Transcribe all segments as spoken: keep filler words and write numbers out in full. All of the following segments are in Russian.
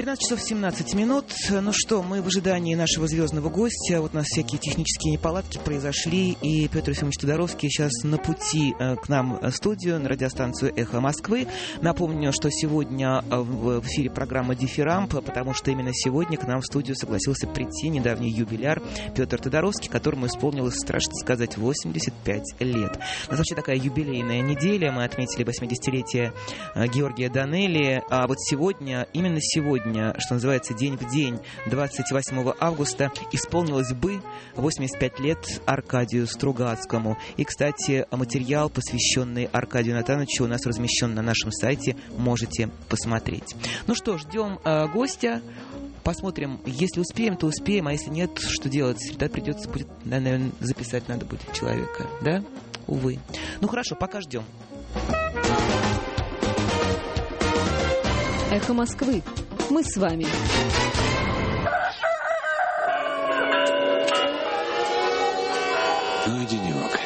двенадцать часов семнадцать минут. Ну что, мы в ожидании нашего звездного гостя. Вот у нас всякие технические неполадки произошли, и Петр Ефимович Тодоровский сейчас на пути к нам в студию, на радиостанцию «Эхо Москвы». Напомню, что сегодня в эфире программа «Дифирамп», потому что именно сегодня к нам в студию согласился прийти недавний юбиляр Петр Тодоровский, которому исполнилось, страшно сказать, восемьдесят пять лет. У нас вообще такая юбилейная неделя. Мы отметили восьмидесятилетие Георгия Данелли. А вот сегодня, именно сегодня, что называется, день в день, двадцать восьмого августа, исполнилось бы восемьдесят пять лет Аркадию Стругацкому. И, кстати, материал, посвященный Аркадию Натановичу, у нас размещен на нашем сайте, можете посмотреть. Ну что, ждем э, гостя. Посмотрим, если успеем, то успеем, а если нет, что делать? Тогда придется будет, да, наверное, записать надо будет человека, да? Увы. Ну хорошо, пока ждем. Эхо Москвы. Мы с вами. Ну и денек.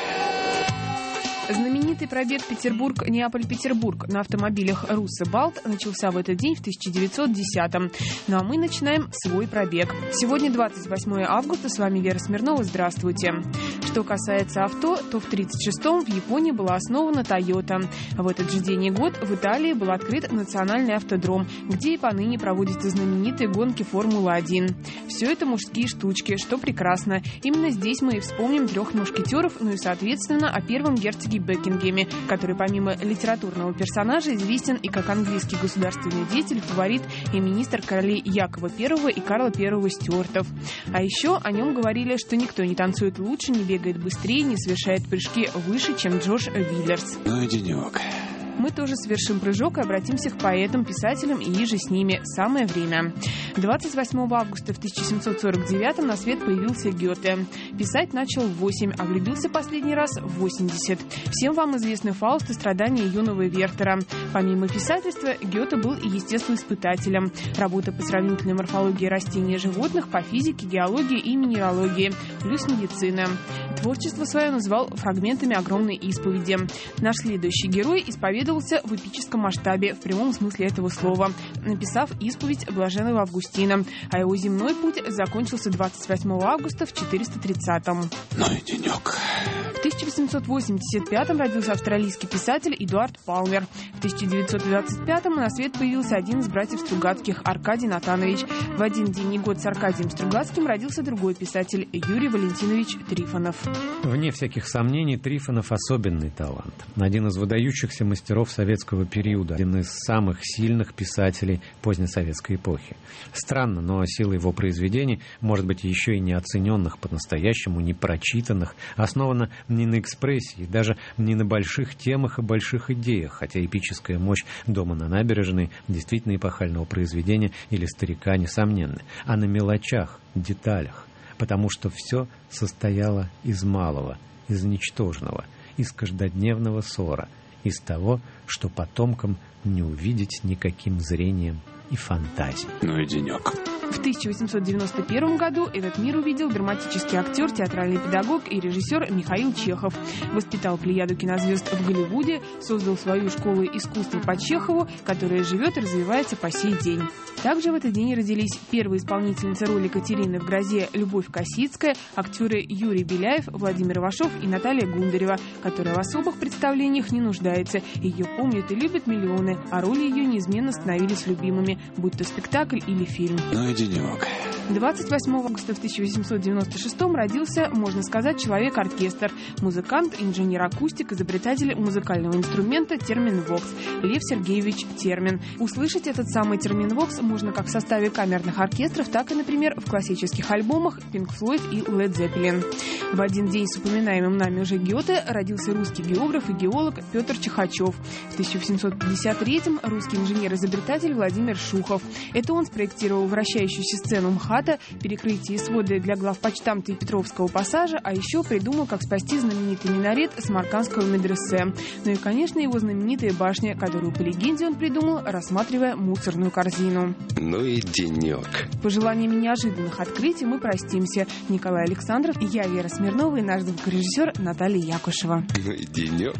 Знаменитый пробег Петербург-Неаполь-Петербург на автомобилях «Руссо Балт» начался в этот день в тысяча девятьсот десятом. Ну а мы начинаем свой пробег. Сегодня двадцать восьмое августа, с вами Вера Смирнова, здравствуйте. Что касается авто, то в тридцать шестом в Японии была основана Toyota. В этот же день и год в Италии был открыт национальный автодром, где и поныне проводятся знаменитые гонки Формулы один. Все это мужские штучки, что прекрасно. Именно здесь мы и вспомним трех мушкетеров, ну и, соответственно, о первом герцоге Бекингеме, который помимо литературного персонажа известен и как английский государственный деятель, фаворит и министр королей Якова Первого и Карла Первого Стюартов. А еще о нем говорили, что никто не танцует лучше, не бегает быстрее, не совершает прыжки выше, чем Джордж Виллерс. Ну и денек. Мы тоже совершим прыжок и обратимся к поэтам, писателям и иже с ними. Самое время. двадцать восьмого августа в тысяча семьсот сорок девятом на свет появился Гёте. Писать начал в восемь, а влюбился последний раз в восемьдесят. Всем вам известны Фауст и страдания юного Вертера. Помимо писательства, Гёте был и естествоиспытателем. Работа по сравнительной морфологии растений и животных, по физике, геологии и минералогии, плюс медицина. Творчество свое назвал фрагментами огромной исповеди. Наш следующий герой исповедовался в эпическом масштабе, в прямом смысле этого слова, написав исповедь блаженного Августина, а его земной путь закончился двадцать восьмого августа в четыреста тридцатом. Ну и денек. В тысяча восемьсот восемьдесят пятом родился австралийский писатель Эдуард Палмер. В тысяча девятьсот двадцать пятом на свет появился один из братьев Стругацких, Аркадий Натанович. В один день и год с Аркадием Стругацким родился другой писатель Юрий Валентинович Трифонов. Вне всяких сомнений, Трифонов особенный талант. Один из выдающихся мастеров советского периода, один из самых сильных писателей позднесоветской эпохи. Странно, но сила его произведений, может быть, еще и не оцененных по-настоящему, не прочитанных, основана не на экспрессии, даже не на больших темах и больших идеях, хотя эпическая мощь «Дома на набережной», действительно эпохального произведения или «Старика» несомненна, а на мелочах, деталях, потому что все состояло из малого, из ничтожного, из каждодневного ссора, из того, что потомкам не увидеть никаким зрением и фантазией. Ну и денек. В тысяча восемьсот девяносто первом году этот мир увидел драматический актер, театральный педагог и режиссер Михаил Чехов. Воспитал плеяду кинозвезд в Голливуде, создал свою школу искусства по Чехову, которая живет и развивается по сей день. Также в этот день родились первые исполнительницы роли Катерины в «Грозе» Любовь Косицкая, актеры Юрий Беляев, Владимир Ивашов и Наталья Гундарева, которая в особых представлениях не нуждается. Ее помнят и любят миллионы, а роли ее неизменно становились любимыми, будь то спектакль или фильм. Ну и денек. двадцать восьмого августа в тысяча восемьсот девяносто шестом родился, можно сказать, человек-оркестр, музыкант, инженер-акустик, изобретатель музыкального инструмента терминвокс Лев Сергеевич Термин. Услышать этот самый терминвокс можно как в составе камерных оркестров, так и, например, в классических альбомах Pink Floyd и Led Zeppelin. В один день с упоминаемым нами уже Гёте родился русский географ и геолог Петр Чехачев. В тысяча восемьсот пятьдесят третьем русский инженер-изобретатель Владимир Шухов. Это он спроектировал вращающуюся сцену МХАТа, перекрытие и своды для главпочтамта и Петровского пассажа, а еще придумал, как спасти знаменитый минарет Самаркандского медресе. Ну и, конечно, его знаменитая башня, которую, по легенде, он придумал, рассматривая мусорную корзину. Ну и денек. Пожеланиями неожиданных открытий мы простимся. Николай Александров, я, Вера Смирнова, и наш звукорежиссер Наталья Якушева. Ну и денек.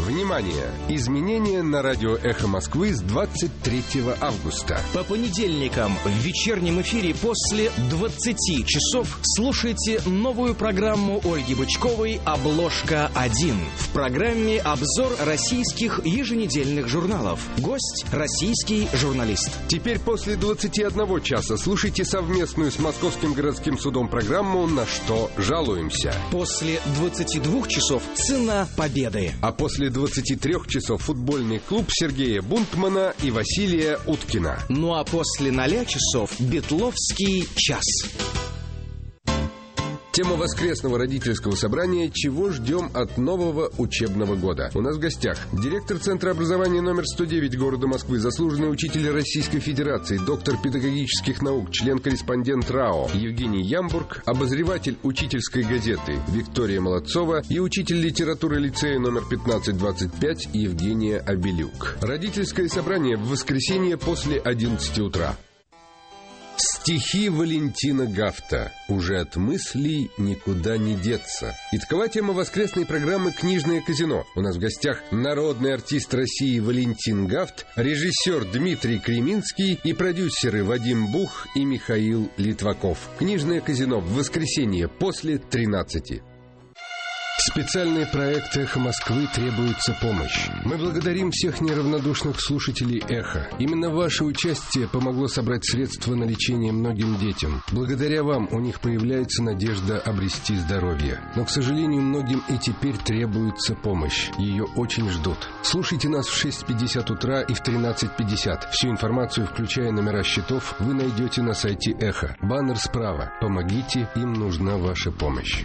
Внимание! Изменения на радио «Эхо Москвы» с двадцать третьего августа. По понедельникам в вечернем эфире после двадцати часов слушайте новую программу Ольги Бычковой «Обложка один». В программе обзор российских еженедельных журналов. Гость – российский журналист. Теперь после двадцати одного часа слушайте совместную с Московским городским судом программу «На что жалуемся». После двадцати двух часов «Цена победы». А после двадцати трёх часов футбольный клуб Сергея Бунтмана и Василия Уткина. Ну а после ноля часов Бетловский час. Тема воскресного родительского собрания «Чего ждем от нового учебного года?». У нас в гостях директор Центра образования номер сто девять города Москвы, заслуженный учитель Российской Федерации, доктор педагогических наук, член-корреспондент РАО Евгений Ямбург, обозреватель учительской газеты Виктория Молодцова и учитель литературы лицея номер пятнадцать двадцать пять Евгения Абелюк. Родительское собрание в воскресенье после одиннадцати утра. Стихи Валентина Гафта. Уже от мыслей никуда не деться. И такова тема воскресной программы «Книжное казино». У нас в гостях народный артист России Валентин Гафт, режиссер Дмитрий Креминский и продюсеры Вадим Бух и Михаил Литваков. «Книжное казино» в воскресенье после тринадцати. Специальный проект «Эхо Москвы» требуется помощь. Мы благодарим всех неравнодушных слушателей «Эхо». Именно ваше участие помогло собрать средства на лечение многим детям. Благодаря вам у них появляется надежда обрести здоровье. Но, к сожалению, многим и теперь требуется помощь. Ее очень ждут. Слушайте нас в шесть пятьдесят утра и в тринадцать пятьдесят. Всю информацию, включая номера счетов, вы найдете на сайте «Эхо». Баннер справа. Помогите, им нужна ваша помощь.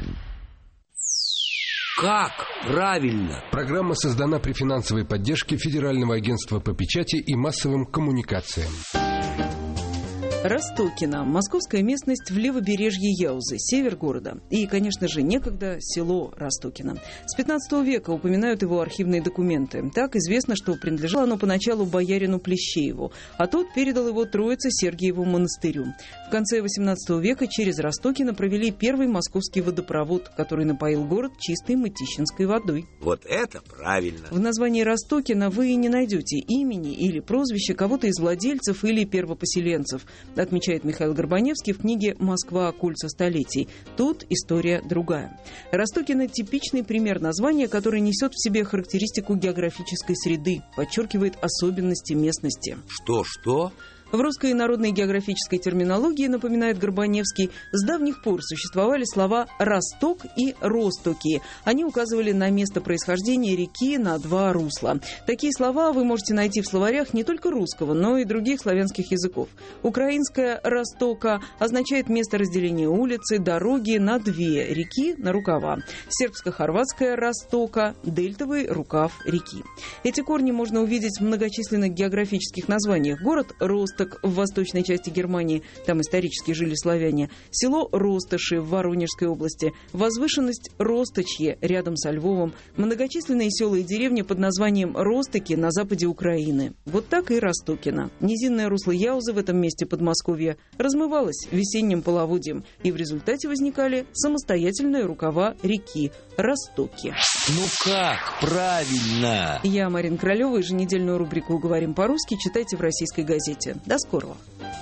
Как правильно? Программа создана при финансовой поддержке Федерального агентства по печати и массовым коммуникациям. Ростокино. Московская местность в левобережье Яузы, север города. И, конечно же, некогда село Ростокино. С пятнадцатого века упоминают его архивные документы. Так известно, что принадлежало оно поначалу боярину Плещееву, а тот передал его Троице-Сергиеву монастырю. В конце восемнадцатого века через Ростокино провели первый московский водопровод, который напоил город чистой мытищинской водой. Вот это правильно. В названии Ростокино вы не найдете имени или прозвища кого-то из владельцев или первопоселенцев, отмечает Михаил Горбаневский в книге «Москва. Кольца столетий». Тут история другая. Ростокино – типичный пример названия, который несет в себе характеристику географической среды, подчеркивает особенности местности. Что-что? В русской народной географической терминологии, напоминает Горбаневский, с давних пор существовали слова «росток» и «ростоки». Они указывали на место происхождения реки на два русла. Такие слова вы можете найти в словарях не только русского, но и других славянских языков. Украинская «ростока» означает место разделения улицы, дороги на две реки, на рукава. Сербско-хорватская «ростока» – дельтовый рукав реки. Эти корни можно увидеть в многочисленных географических названиях. Город Росток в восточной части Германии, там исторически жили славяне, село Ростоши в Воронежской области, возвышенность Росточье рядом со Львовом, многочисленные села и деревни под названием Ростоки на западе Украины. Вот так и Ростокино. Низинное русло Яузы в этом месте Подмосковья размывалось весенним половодьем, и в результате возникали самостоятельные рукава реки Ростоки. Ну как правильно? Я Марина Королева. Еженедельную рубрику «Говорим по-русски» читайте в «Российской газете». До скорого.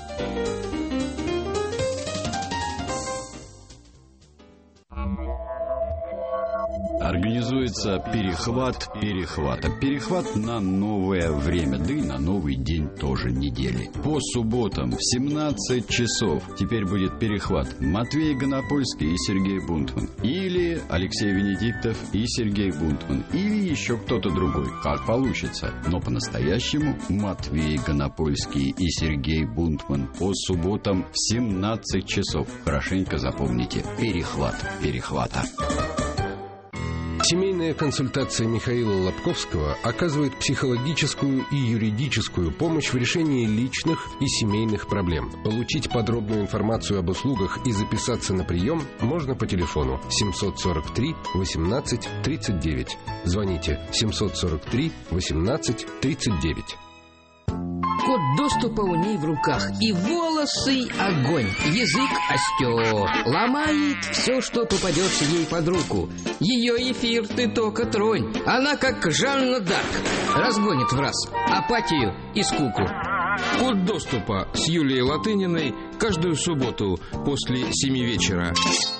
Организуется перехват перехвата. Перехват на новое время, да и на новый день тоже недели. По субботам в семнадцать часов теперь будет перехват Матвей Гонопольский и Сергей Бунтман. Или Алексей Венедиктов и Сергей Бунтман. Или еще кто-то другой. Как получится. Но по-настоящему Матвей Гонопольский и Сергей Бунтман по субботам в семнадцать часов. Хорошенько запомните. Перехват перехвата. Семейная консультация Михаила Лобковского оказывает психологическую и юридическую помощь в решении личных и семейных проблем. Получить подробную информацию об услугах и записаться на прием можно по телефону семьсот сорок три восемнадцать тридцать девять. Звоните семьсот сорок три восемнадцать тридцать девять. Код доступа у ней в руках. И волос Белесый огонь, язык остер, ломает все, что попадется ей под руку. Ее эфир ты только тронь, она как Жанна Дарк, разгонит в раз апатию и скуку. Код доступа с Юлией Латыниной каждую субботу после семи вечера.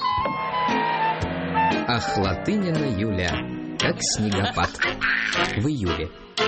Ах, Латынина Юля, как снегопад в июле.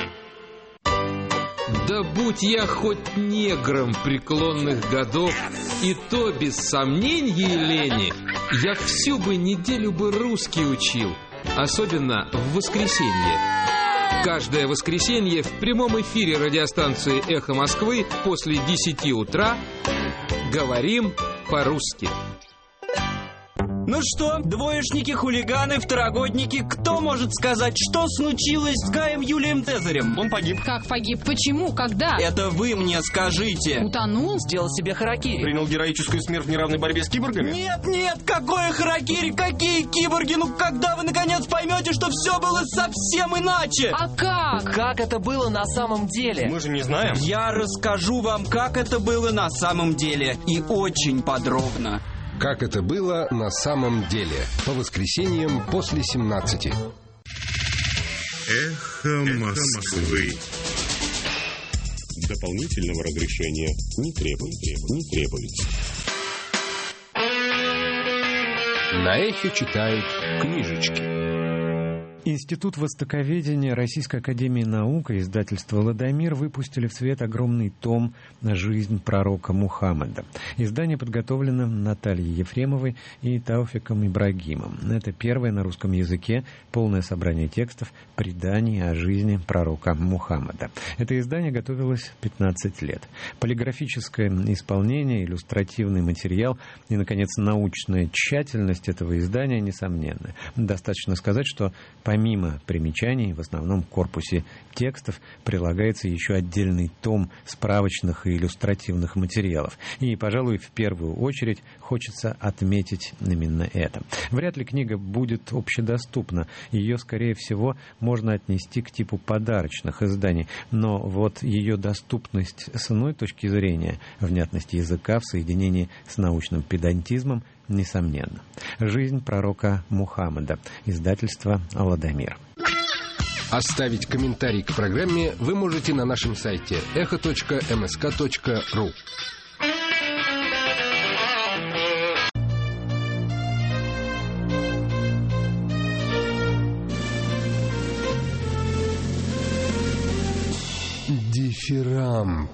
Да будь я хоть негром преклонных годов, и то без сомнений и лени, я всю бы неделю бы русский учил, особенно в воскресенье. Каждое воскресенье в прямом эфире радиостанции «Эхо Москвы» после десяти утра говорим по-русски. Ну что, двоечники, хулиганы, второгодники, кто может сказать, что случилось с Гаем Юлием Цезарем? Он погиб. Как погиб? Почему? Когда? Это вы мне скажите. Утонул? Сделал себе харакири. Принял героическую смерть в неравной борьбе с киборгами? Нет, нет, какое харакири, какие киборги? Ну когда вы наконец поймете, что все было совсем иначе? А как? Как это было на самом деле? Мы же не знаем. Я расскажу вам, как это было на самом деле. И очень подробно. Как это было на самом деле. По воскресеньям после семнадцати. Эхо Москвы. Дополнительного разрешения не требуется. Не требуется. На эхе читают книжечки. Институт востоковедения Российской академии наук и издательство «Ладомир» выпустили в свет огромный том «Жизнь пророка Мухаммада». Издание подготовлено Натальей Ефремовой и Тауфиком Ибрагимом. Это первое на русском языке полное собрание текстов, преданий о жизни пророка Мухаммада. Это издание готовилось пятнадцать лет. Полиграфическое исполнение, иллюстративный материал и, наконец, научная тщательность этого издания несомненны. Достаточно сказать, что по Помимо примечаний, в основном корпусе текстов прилагается еще отдельный том справочных и иллюстративных материалов. И, пожалуй, в первую очередь хочется отметить именно это. Вряд ли книга будет общедоступна. Ее, скорее всего, можно отнести к типу подарочных изданий. Но вот ее доступность с иной точки зрения, внятность языка в соединении с научным педантизмом, несомненно. «Жизнь пророка Мухаммада». Издательство «Ладомир». Оставить комментарий к программе вы можете на нашем сайте эхо точка эм эс ка точка ру. Дифирамб.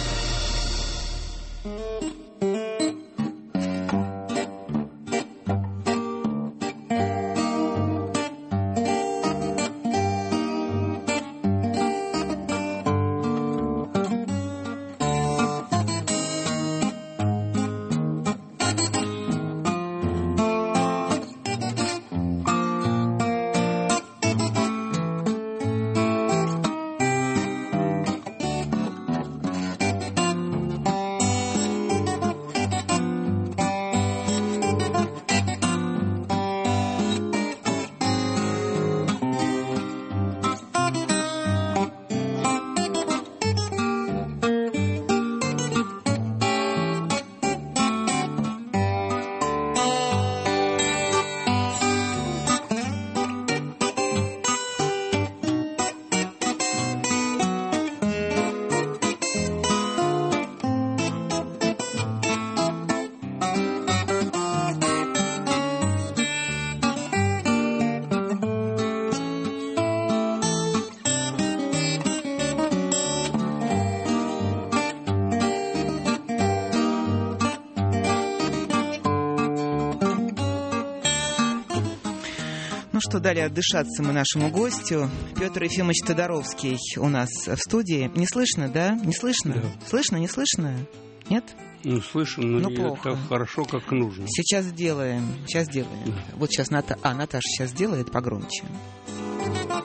Что дали отдышаться мы нашему гостю. Петр Ефимович Тодоровский у нас в студии. Не слышно, да? Не слышно? Да. Слышно, не слышно? Нет? Ну, слышно, но ну, не плохо. Так хорошо, как нужно. Сейчас сделаем. Сейчас сделаем. Да. Вот сейчас Ната... А, Наташа сейчас сделает погромче.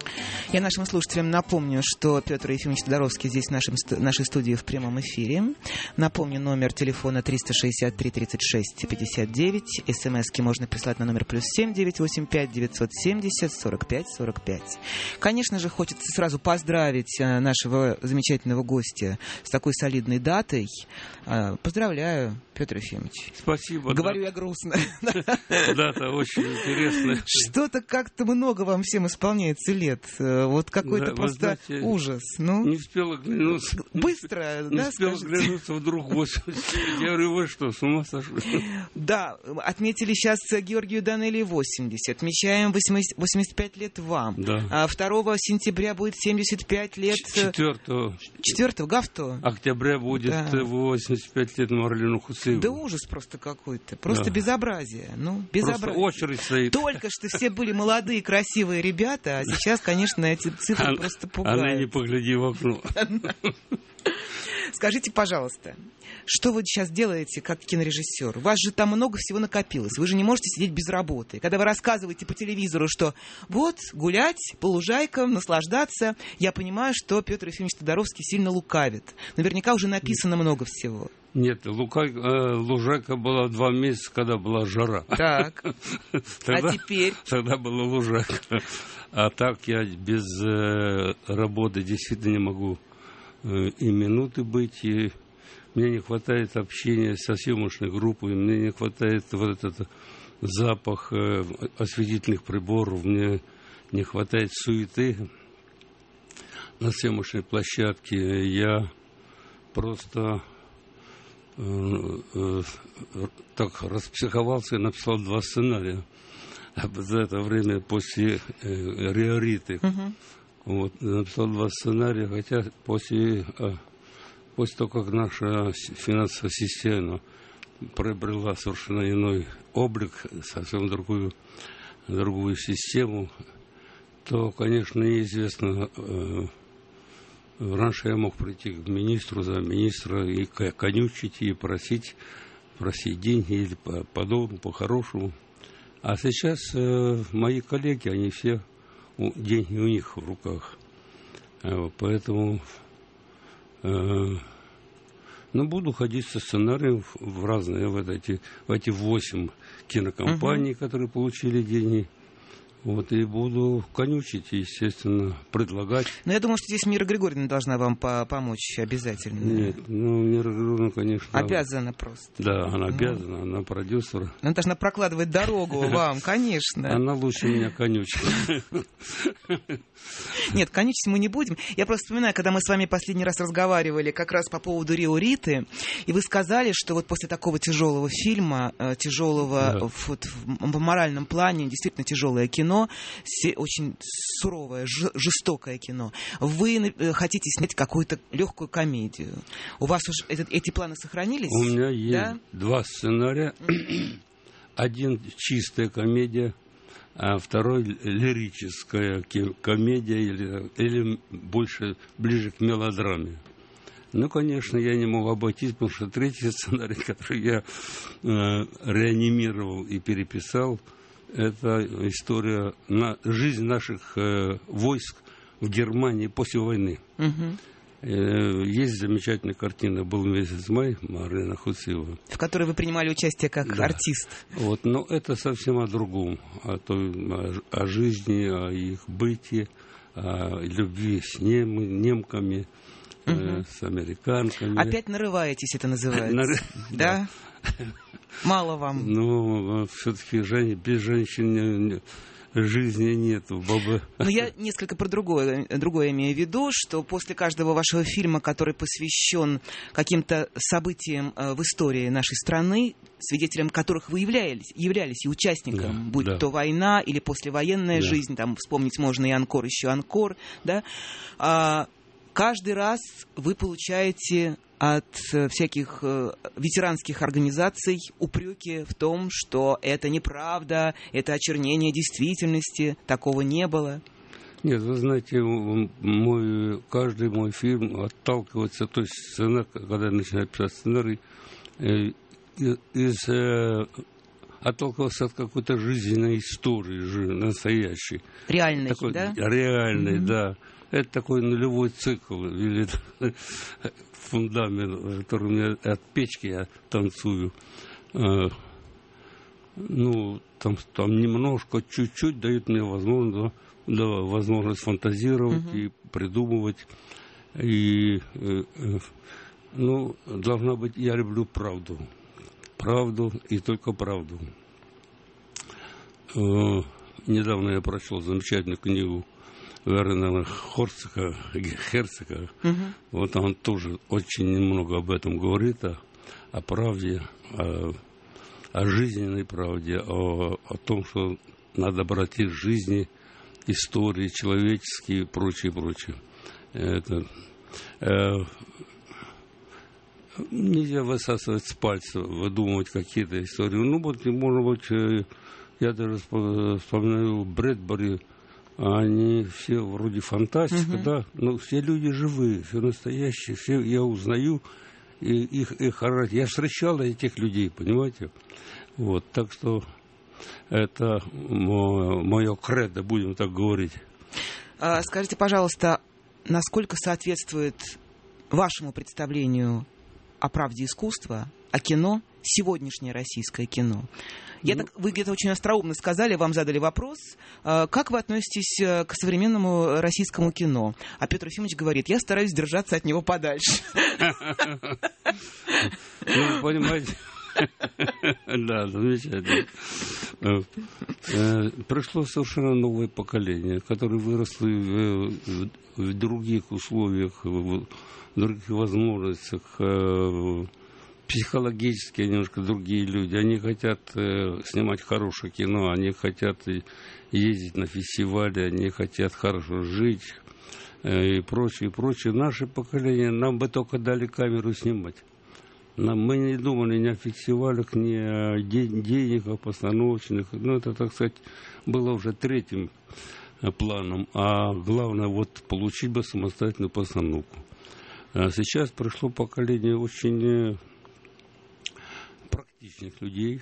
Я нашим слушателям напомню, что Петр Ефимович Тодоровский здесь в нашем, нашей студии в прямом эфире. Напомню, номер телефона триста шестьдесят три тридцать шесть пятьдесят девять. СМСки можно прислать на номер плюс семь девятьсот восемьдесят пять девятьсот семьдесят сорок пять сорок пять. Конечно же, хочется сразу поздравить нашего замечательного гостя с такой солидной датой. Поздравляю, Петр Ефимович. Спасибо. Говорю да. я грустно. Дата очень интересная. Что-то как-то много вам всем исполняется лет. Вот какой-то да, просто знаете, ужас. Ну, не успел оглянуться. Быстро, не да, Не успел скажите? оглянуться, вдруг восемьдесят. Я говорю, вы что, с ума сошли? Да, отметили сейчас Георгию Данелии восемьдесят. Отмечаем восемьдесят пять лет вам. Да. А второго сентября будет семьдесят пять лет... Четвертого. Четвертого, Гафто. Октября будет Да. восемьдесят пять лет Марлину Хуцееву. Да ужас просто какой-то. Просто Да. безобразие. Ну, безобразие. Просто очередь стоит. Только что все были молодые, красивые ребята, а сейчас, конечно, эти цифры А- просто А пугают. ныне погляди в окно. Скажите, пожалуйста, что вы сейчас делаете как кинорежиссер? У вас же там много всего накопилось. Вы же не можете сидеть без работы. Когда вы рассказываете по телевизору, что вот, гулять по лужайкам, наслаждаться, я понимаю, что Петр Ефимович Тодоровский сильно лукавит. Наверняка уже написано много всего. Нет, лука, э, лужайка была два месяца, когда была жара. Так. Тогда- А теперь? Тогда была лужайка. А так я без э, работы действительно не могу э, и минуты быть. И мне не хватает общения со съемочной группой, мне не хватает вот этот запах э, осветительных приборов, мне не хватает суеты на съемочной площадке. Я просто э, э, так распсиховался и написал два сценария. За это время после э, Риориты. Мгм. Вот, написал два сценария, хотя после, э, после того, как наша с- финансовая система приобрела совершенно иной облик, совсем другую, другую систему, то, конечно, неизвестно. Э, раньше я мог прийти к министру, замминистра и к- конючить, и просить, просить деньги или по, по дому, по-хорошему. А сейчас э, мои коллеги, они все, у- деньги у них в руках. Э, поэтому э, ну, буду ходить со сценарием в, в разные, в эти, в эти восемь кинокомпаний, которые получили деньги. Вот, и буду конючить, естественно, предлагать. Но я думаю, что здесь Мира Григорьевна должна вам по- помочь обязательно. Нет, ну, Мира Григорьевна, конечно. Обязана просто. Да, она Ну. обязана, она продюсер. Она должна прокладывать дорогу вам, конечно. Она лучше меня конючит. Нет, конючить мы не будем. Я просто вспоминаю, когда мы с вами последний раз разговаривали как раз по поводу Риориты, и вы сказали, что вот после такого тяжелого фильма, э, тяжелого Да. вот, в, в моральном плане, действительно тяжелое кино, се- очень суровое, ж- жестокое кино, вы э, хотите снять какую-то легкую комедию. У вас уже этот- эти планы сохранились? У меня есть Да? два сценария. Один чистая комедия, а второй лирическая ки- комедия или, или больше ближе к мелодраме. Ну, конечно, я не мог обойтись, потому что третий сценарий, который я э, реанимировал и переписал, это история на жизнь наших э, войск в Германии после войны. Мгм. Э, Есть замечательная картина «Был месяц май» Марлена Хуцеева. В которой вы принимали участие как Да. артист. Вот, но это совсем о другом, о, той, о, о жизни, о их быте, о любви с нем, немками, э, Мгм. с американками. Опять нарываетесь, это называется. Нар- Да? Мало вам. Но все-таки без женщин не- не- жизни нет. Бабы. Но я несколько про другое, другое имею в виду, что после каждого вашего фильма, который посвящен каким-то событиям э, в истории нашей страны, свидетелем которых вы являлись, являлись и участником, Да, будь да. то война или послевоенная Да. жизнь, там вспомнить можно и «Анкор», еще «Анкор», да, а, каждый раз вы получаете от э, всяких э, ветеранских организаций упреки в том, что это неправда, это очернение действительности, такого не было. Нет, вы знаете, м- мой, каждый мой фильм отталкивается, то есть сцена, когда я начинаю писать сценарий, э, и- из э, отталкивался от какой-то жизненной истории, настоящей. Реальной, такой, да? Реальной, mm-hmm. да. Это такой нулевой цикл, или фундамент, который у меня от печки я танцую. Ну, там, там немножко, чуть-чуть дает мне возможность, да, возможность фантазировать uh-huh. и придумывать. И, ну, должна быть, я люблю правду. Правду и только правду. Недавно я прочел замечательную книгу Вернера Хорцика, Херцога. Uh-huh. Вот он тоже очень немного об этом говорит, о, о правде, о, о жизненной правде, о, о том, что надо брать из жизни истории человеческие и прочее, прочее. Это, э, нельзя высасывать с пальца, выдумывать какие-то истории. Ну, вот, может быть, э, я даже вспоминаю Брэдбери. Они все вроде фантастика, uh-huh. да, но все люди живые, все настоящие, все я узнаю и их, их характер. Я встречал этих людей, понимаете? Вот, так что это мое кредо, будем так говорить. А, скажите, пожалуйста, насколько соответствует вашему представлению о правде искусства, о кино, сегодняшнее российское кино? Я ну, так, вы где-то очень остроумно сказали, вам задали вопрос, как вы относитесь к современному российскому кино? А Петр Ефимович говорит, я стараюсь держаться от него подальше. Ну, понимаете, да, замечательно. Пришло совершенно новое поколение, которое выросло в других условиях, в других возможностях, психологически немножко другие люди. Они хотят э, снимать хорошее кино, они хотят ездить на фестивали, они хотят хорошо жить э, и прочее, и прочее. Наше поколение, нам бы только дали камеру снимать. Нам, мы не думали ни о фестивалях, ни о день, деньгах постановочных. Ну, это, так сказать, было уже третьим планом. А главное, вот, получить бы самостоятельную постановку. А сейчас пришло поколение очень практичных людей.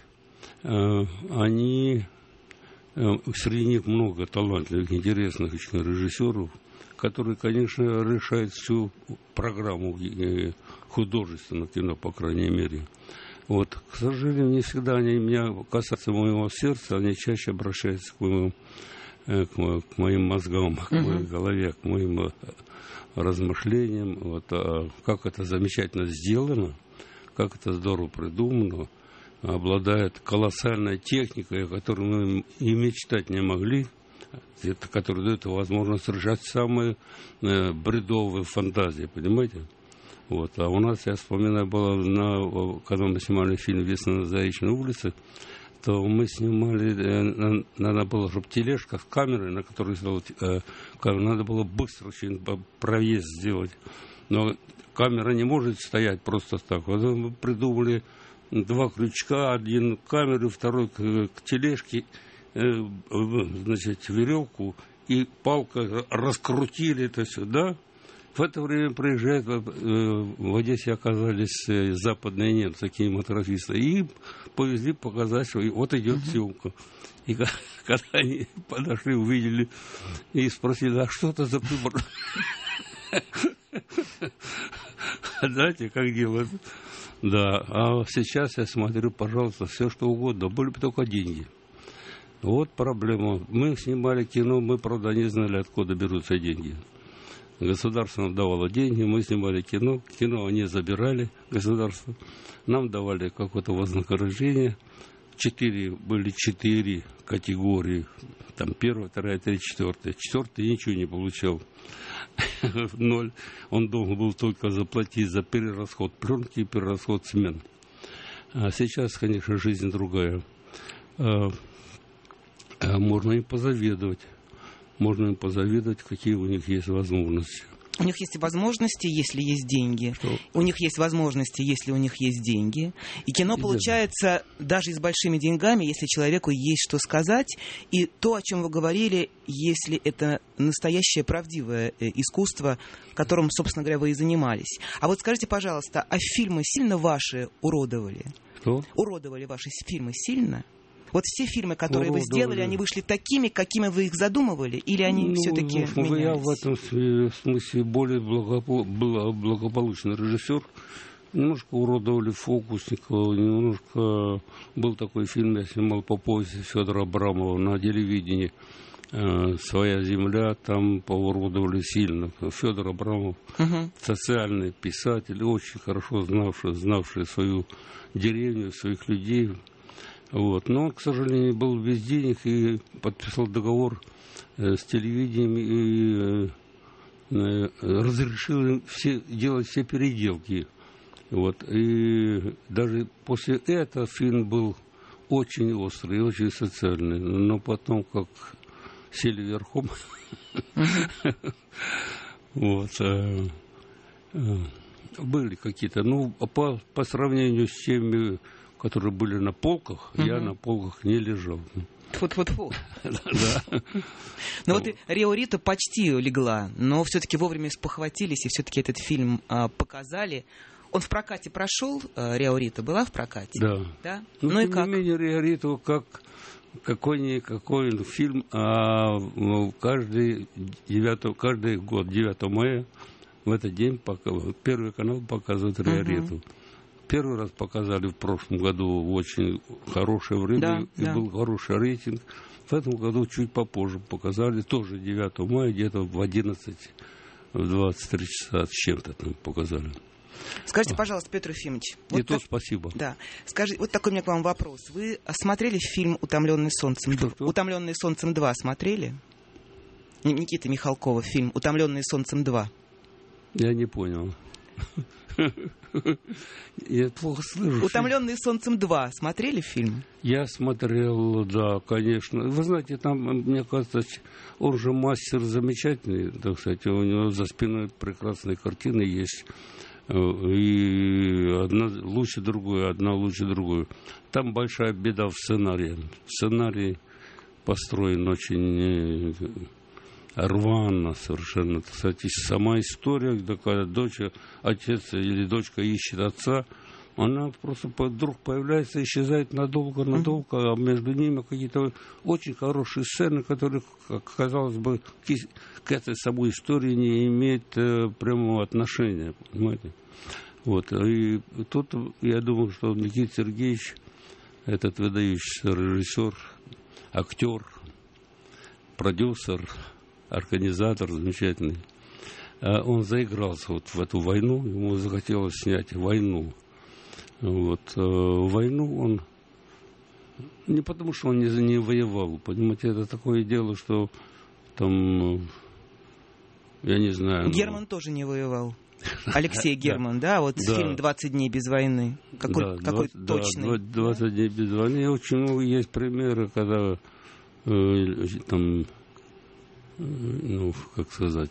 Они, среди них много талантливых, интересных очень режиссеров, которые, конечно, решают всю программу художественного кино, по крайней мере. Вот, к сожалению, не всегда они меня касаются моего сердца, они чаще обращаются к моему, к, к моим мозгам, к моей uh-huh. голове, к моим размышлениям. Вот, а как это замечательно сделано, как это здорово придумано, обладает колоссальной техникой, о которой мы и мечтать не могли, это, которая дает возможность решать самые э, бредовые фантазии, понимаете? Вот. А у нас, я вспоминаю, было, на, когда мы снимали фильм «Весна на Заячной улице», то мы снимали, э, надо было, чтобы тележка с камерой, на которой сделать, э, надо было быстро очень проезд сделать. Но камера не может стоять просто так. Вот мы придумали два крючка, один к камере, второй к, к тележке, э, значит, веревку и палка, раскрутили это все, да? В это время приезжают, э, в Одессе оказались э, западные немцы, кинематографисты, и повезли показать, что вот идет uh-huh. съемка. И когда они подошли, увидели и спросили, а что это за прибор? Знаете, как делают? Да, а сейчас я смотрю, пожалуйста, все что угодно, были бы только деньги. Вот проблема. Мы снимали кино, мы, правда, не знали, откуда берутся деньги. Государство нам давало деньги, мы снимали кино, кино они забирали, государство. Нам давали какое-то вознаграждение. Четыре, были четыре категории. Там первая, вторая, третья, четвертая. Четвертый ничего не получал. Ноль. Он должен был только заплатить за перерасход пленки и перерасход смен. А сейчас, конечно, жизнь другая. А, а можно им позавидовать. Можно им позавидовать, какие у них есть возможности. У них есть возможности, если есть деньги. Что? У них есть возможности, если у них есть деньги. И кино получается даже и с большими деньгами, если человеку есть что сказать. И то, о чем вы говорили, если это настоящее правдивое искусство, которым, собственно говоря, вы и занимались. А вот скажите, пожалуйста, а фильмы сильно ваши уродовали? Что? Уродовали ваши фильмы сильно? Вот все фильмы, которые уродовали. вы сделали, они вышли такими, какими вы их задумывали, или они ну, все-таки ну, менялись? Я в этом смысле более благопо- благополучный режиссер. Немножко уродовали Фокусникова, немножко... Был такой фильм, я снимал по повести Федора Абрамова на телевидении. «Своя земля», там поуродовали сильно. Федор Абрамов, uh-huh. социальный писатель, очень хорошо знавший, знавший свою деревню, своих людей. Вот. Но он, к сожалению, был без денег и подписал договор с телевидением и разрешил им все, делать все переделки. Вот. И даже после этого фильм был очень острый, очень социальный. Но потом, как сели верхом, вот, были какие-то, ну, по, по сравнению с теми, которые были на полках, я на полках не лежал. Фу-фу-фу. Да. Ну вот и Рио Рита почти легла, но все-таки вовремя спохватились и все-таки этот фильм а, показали. Он в прокате прошел, Рио Рита была в прокате? Да. Да? Ну, ну и тем как? не менее, Рио Рита как какой-никакой фильм, а каждый, девятого, каждый год, девятого мая, в этот день Первый канал показывает Рио Риту. Uh-huh. Первый раз показали в прошлом году в очень хорошее время, да, и да. был хороший рейтинг. В этом году чуть попозже показали, тоже девятого мая, где-то в одиннадцать, в двадцать три часа с чем-то там показали. Скажите, пожалуйста, Петр Ефимович. И вот то так... спасибо. Да. Скажите, вот такой у меня к вам вопрос. Вы смотрели фильм «Утомленный солнцем»? Что, что? «Утомленный солнцем два» смотрели? Никита Михалкова, фильм «Утомленный солнцем два». Я не понял. Я плохо слышу. «Утомленный солнцем два» смотрели фильм? Я смотрел, да, конечно. Вы знаете, там, мне кажется, он же мастер замечательный, так сказать. У него за спиной прекрасные картины есть. И одна лучше другую, одна лучше другую. Там большая беда в сценарии. Сценарий построен очень рвано совершенно. Кстати, сама история, когда дочь, отец или дочка ищет отца, она просто вдруг появляется, исчезает надолго-надолго, а между ними какие-то очень хорошие сцены, которые, казалось бы, к этой самой истории не имеют прямого отношения, понимаете? Вот. И тут я думаю, что Никита Сергеевич, этот выдающийся режиссер, актер, продюсер, организатор замечательный, он заигрался вот в эту войну, ему захотелось снять войну. Вот. Войну он... Не потому, что он не, не воевал, понимаете, это такое дело, что там, я не знаю... Герман но... тоже не воевал. Алексей Герман, да, вот фильм «двадцать дней без войны». Какой, какой точный. «двадцать дней без войны». И очень много есть примеры, когда там, ну, как сказать...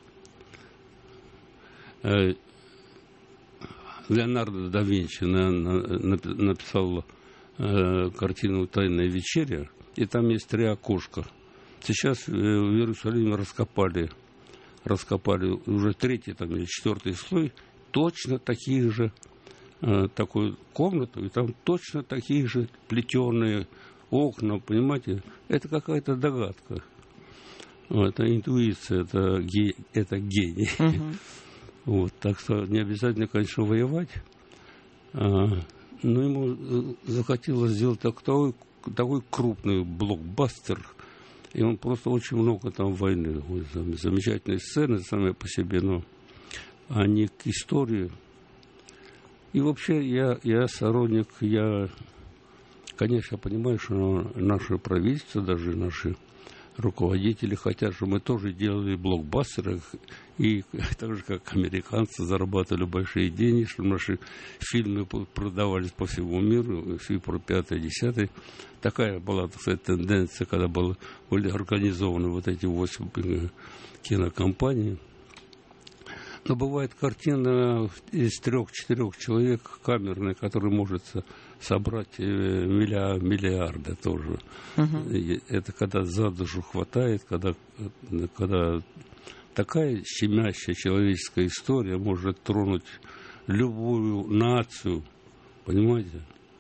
Леонардо да Винчи на, на, написал э, картину «Тайная вечеря», и там есть три окошка. Сейчас в Иерусалиме раскопали, раскопали уже третий там, или четвертый слой, точно такие же, э, такую комнату, и там точно такие же плетеные окна, понимаете? Это какая-то догадка. Это интуиция, это, ге, это гений. Uh-huh. Вот, так что не обязательно, конечно, воевать. А, но ему захотелось сделать такой, такой крупный блокбастер. И он просто очень много там войны. Вот, там, замечательные сцены сами по себе, но они к истории. И вообще я, я сторонник, я, конечно, понимаю, что наше правительство, даже наши руководители хотят, чтобы мы тоже делали блокбастеры, и так же, как американцы зарабатывали большие деньги, чтобы наши фильмы продавались по всему миру, и про пятое, десятое. Такая была, так сказать, тенденция, когда было, были организованы вот эти восемь кинокомпаний. Но бывает картина из трех-четырех человек камерная, которая может собрать миллиард, миллиарды тоже. Uh-huh. Это когда за душу хватает, когда, когда такая щемящая человеческая история может тронуть любую нацию, понимаете?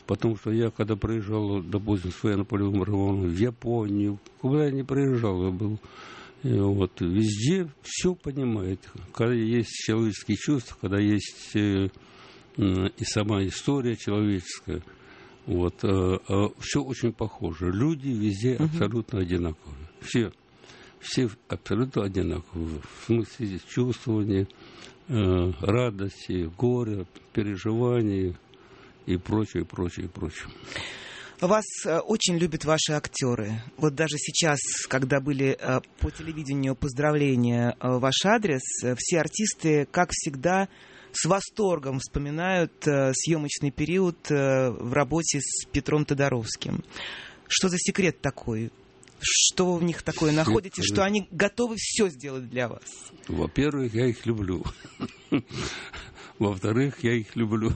Потому что я, когда приезжал, допустим, с военно-полевым романом в Японию, куда я не приезжал, я был, и вот, везде все понимает. Когда есть человеческие чувства, когда есть э, и сама история человеческая, вот, э, э, все очень похоже. Люди везде uh-huh. абсолютно одинаковые. Все, все абсолютно одинаковые. В смысле чувствования, э, радости, горя, переживаний и прочее, прочее, прочее. Вас очень любят ваши актеры. Вот даже сейчас, когда были по телевидению поздравления в ваш адрес, все артисты, как всегда, с восторгом вспоминают съемочный период в работе с Петром Тодоровским. Что за секрет такой? Что вы в них такое секрет. Находите, что они готовы все сделать для вас? Во-первых, я их люблю. Во-вторых, я их люблю.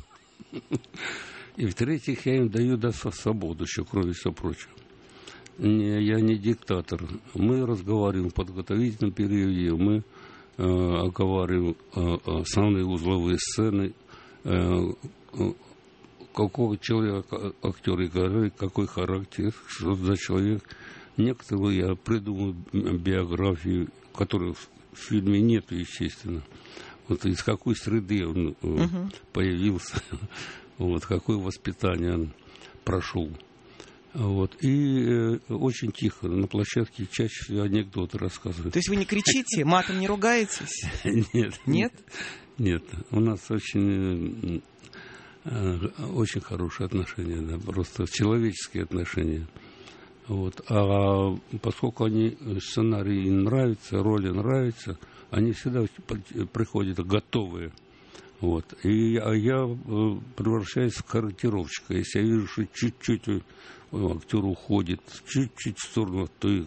И в-третьих, я им даю да, свободу еще, кроме всего прочего. Не, я не диктатор. Мы разговариваем в подготовительном периоде, мы э, оговариваем э, основные узловые сцены, э, э, какого человека актер играет, какой характер, что за человек. Некоторые я придумал биографию, которой в фильме нет, естественно. Вот из какой среды он э, uh-huh. появился. Вот, какое воспитание он прошел. Вот. И э, очень тихо, на площадке чаще всего анекдоты рассказывают. То есть вы не кричите, матом не ругаетесь? Нет. Нет? Нет. У нас очень, э, очень хорошие отношения, да, просто человеческие отношения. Вот. А поскольку они, сценарии им нравятся, роли нравятся, они всегда приходят готовые. Вот. И а я превращаюсь в корректировщика. Если я вижу, что чуть-чуть актер уходит, чуть-чуть в сторону от той,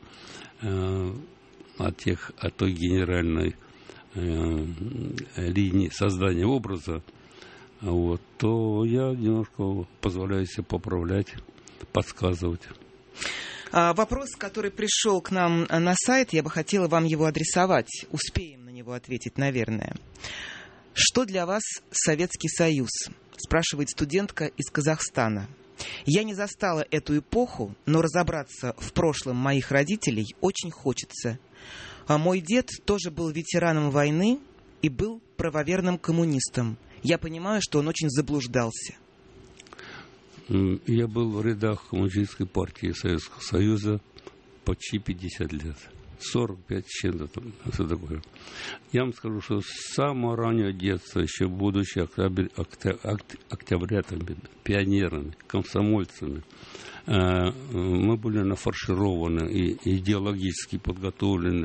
э, от тех, от той генеральной э, линии создания образа, вот, то я немножко позволяю себе поправлять, подсказывать. Вопрос, который пришел к нам на сайт, я бы хотела вам его адресовать. Успеем на него ответить, наверное. Что для вас Советский Союз? Спрашивает студентка из Казахстана. Я не застала эту эпоху, но разобраться в прошлом моих родителей очень хочется. А мой дед тоже был ветераном войны и был правоверным коммунистом. Я понимаю, что он очень заблуждался. Я был в рядах Коммунистической партии Советского Союза почти пятьдесят лет. сорок пять чем-то там, все такое. Я вам скажу, что с самого раннего детства, еще будучи октябрь, октябрятами, пионерами, комсомольцами, мы были нафаршированы и идеологически подготовлены.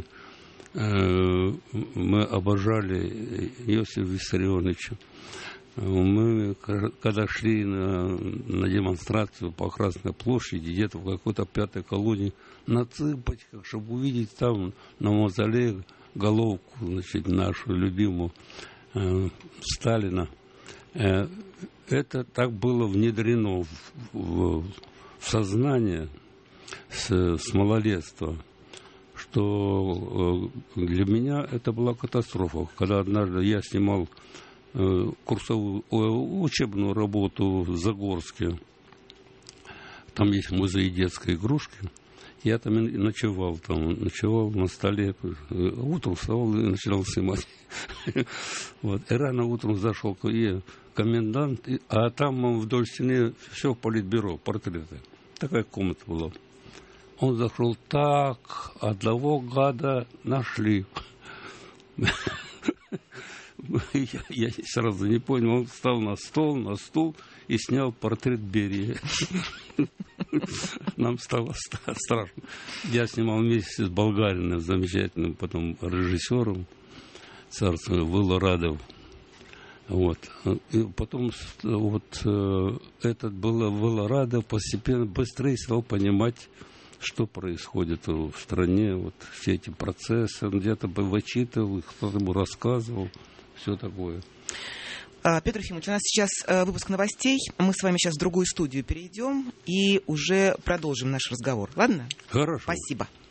Мы обожали Иосифа Виссарионовича. Мы, когда шли на, на демонстрацию по Красной площади, где-то в какой-то пятой колонии, на цыпочках, чтобы увидеть там на мавзолее головку, значит, нашу любимую э, Сталина. Э, это так было внедрено в, в, в сознание с, с малолетства, что э, для меня это была катастрофа. Когда однажды я снимал курсовую учебную работу в Загорске. Там есть музей детской игрушки. Я там и ночевал, там, ночевал на столе. Утром вставал и начинал снимать. Вот. И рано утром зашел и комендант, а там вдоль стены все политбюро, портреты. Такая комната была. Он зашел так, одного гада нашли. Я, я сразу не понял, он встал на стол, на стул и снял портрет Берии. Нам стало страшно. Я снимал вместе с Болгариным, замечательным потом режиссером, царство Вылорадов. Вот. И потом вот этот был Вылорадов постепенно быстрее стал понимать, что происходит в стране, вот все эти процессы. Он где-то бы вычитывал, кто-то ему рассказывал. Все такое. Петр Ефимович, у нас сейчас выпуск новостей. Мы с вами сейчас в другую студию перейдем и уже продолжим наш разговор. Ладно? Хорошо. Спасибо.